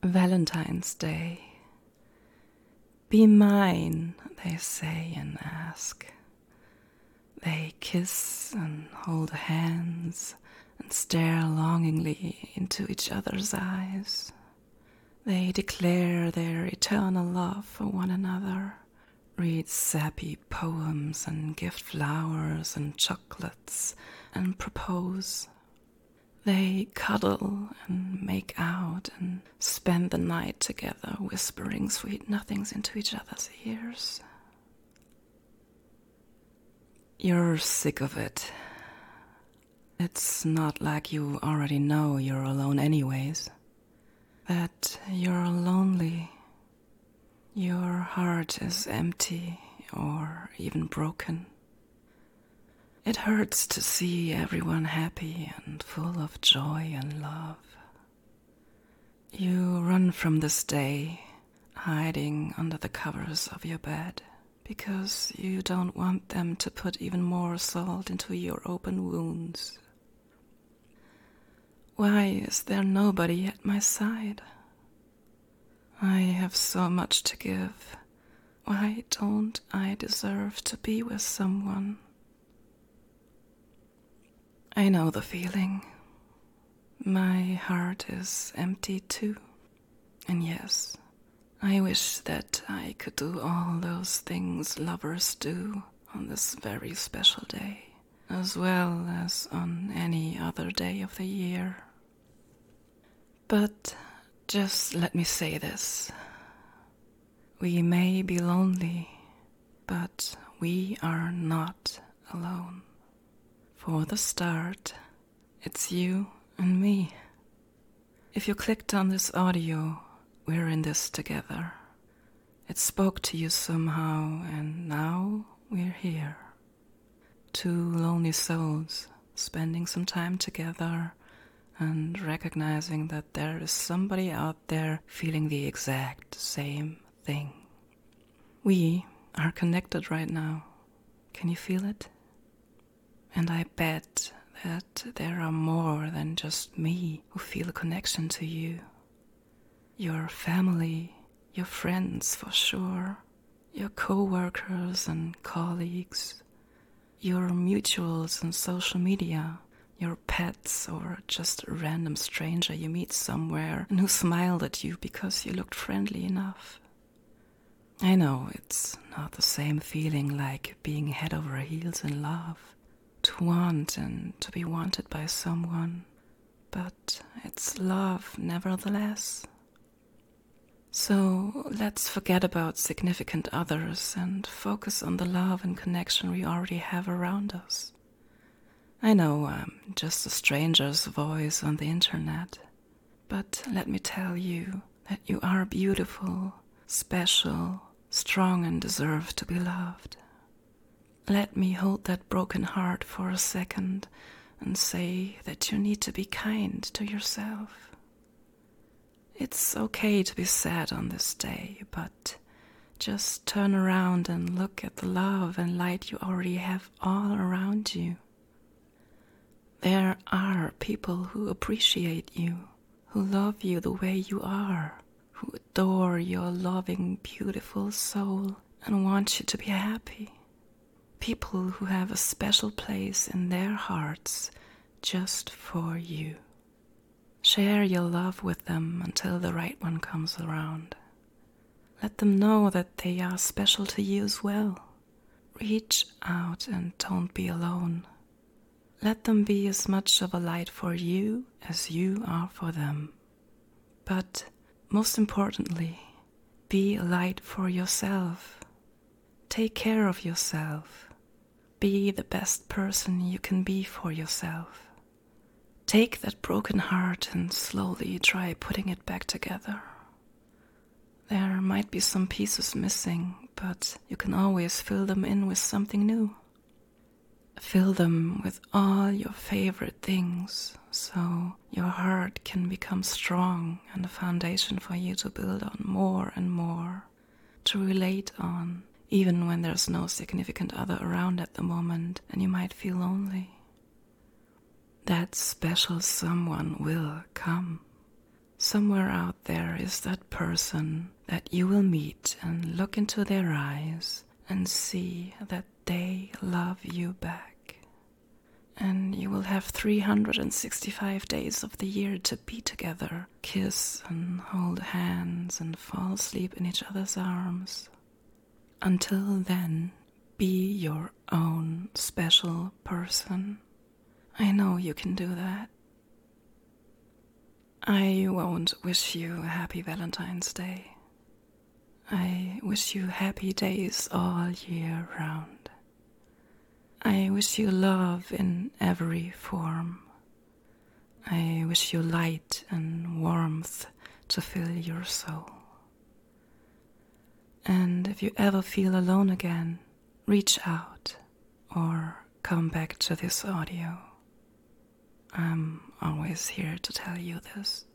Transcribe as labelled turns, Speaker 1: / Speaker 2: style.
Speaker 1: Valentine's Day. Be mine, they say and ask. They kiss and hold hands and stare longingly into each other's eyes. They declare their eternal love for one another, read sappy poems and gift flowers and chocolates and propose. They cuddle and make out and spend the night together, whispering sweet nothings into each other's ears. You're sick of it. It's not like you already know you're alone anyways. That you're lonely. Your heart is empty or even broken. It hurts to see everyone happy and full of joy and love. You run from this day, hiding under the covers of your bed, because you don't want them to put even more salt into your open wounds. Why is there nobody at my side? I have so much to give. Why don't I deserve to be with someone? I know the feeling. My heart is empty too. And yes, I wish that I could do all those things lovers do on this very special day, as well as on any other day of the year. But just let me say this. We may be lonely, but we are not alone. For the start, it's you and me. If you clicked on this audio, we're in this together. It spoke to you somehow, and now we're here. Two lonely souls spending some time together and recognizing that there is somebody out there feeling the exact same thing. We are connected right now. Can you feel it? And I bet that there are more than just me who feel a connection to you. Your family, your friends for sure, your co-workers and colleagues, your mutuals on social media, your pets, or just a random stranger you meet somewhere and who smiled at you because you looked friendly enough. I know it's not the same feeling like being head over heels in love, to want and to be wanted by someone, but it's love nevertheless. So let's forget about significant others and focus on the love and connection we already have around us. I know I'm just a stranger's voice on the internet, but let me tell you that you are beautiful, special, strong, and deserve to be loved. Let me hold that broken heart for a second and say that you need to be kind to yourself. It's okay to be sad on this day, but just turn around and look at the love and light you already have all around you. There are people who appreciate you, who love you the way you are, who adore your loving, beautiful soul and want you to be happy. People who have a special place in their hearts just for you. Share your love with them until the right one comes around. Let them know that they are special to you as well. Reach out and don't be alone. Let them be as much of a light for you as you are for them. But most importantly, be a light for yourself. Take care of yourself. Be the best person you can be for yourself. Take that broken heart and slowly try putting it back together. There might be some pieces missing, but you can always fill them in with something new. Fill them with all your favorite things, so your heart can become strong and a foundation for you to build on more and more, to relate on, even when there's no significant other around at the moment and you might feel lonely. That special someone will come. Somewhere out there is that person that you will meet and look into their eyes and see that they love you back. And you will have 365 days of the year to be together, kiss and hold hands and fall asleep in each other's arms. Until then, be your own special person. I know you can do that. I won't wish you a happy Valentine's Day. I wish you happy days all year round. I wish you love in every form. I wish you light and warmth to fill your soul. And if you ever feel alone again, reach out or come back to this audio. I'm always here to tell you this.